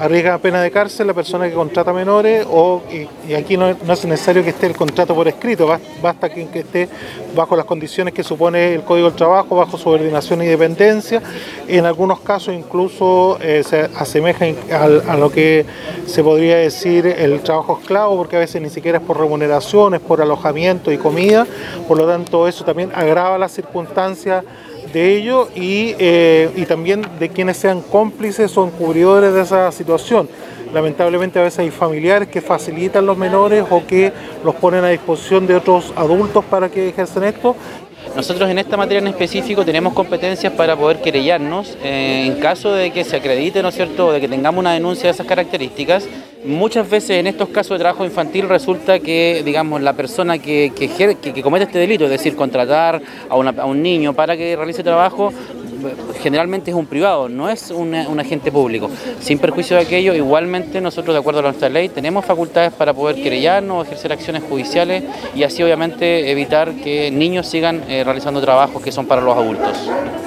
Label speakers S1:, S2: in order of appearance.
S1: arriesga pena de cárcel la persona que contrata menores y aquí no es necesario que esté el contrato por escrito, basta que esté bajo las condiciones que supone el Código del Trabajo, bajo subordinación y dependencia. En algunos casos incluso se asemeja a lo que se podría decir el trabajo esclavo, porque a veces ni siquiera es por remuneración, es por alojamiento y comida, por lo tanto eso también agrava las circunstancias de ello y también de quienes sean cómplices o encubridores de esa situación. Lamentablemente a veces hay familiares que facilitan los menores o que los ponen a disposición de otros adultos para que ejercen esto.
S2: Nosotros en esta materia en específico tenemos competencias para poder querellarnos en caso de que se acredite, ¿no es cierto?, o de que tengamos una denuncia de esas características. Muchas veces en estos casos de trabajo infantil resulta que, digamos, la persona que comete este delito, es decir, contratar a un niño para que realice trabajo, generalmente es un privado, no es un agente público. Sin perjuicio de aquello, igualmente nosotros, de acuerdo a nuestra ley, tenemos facultades para poder querellarnos, ejercer acciones judiciales y así obviamente evitar que niños sigan realizando trabajos que son para los adultos.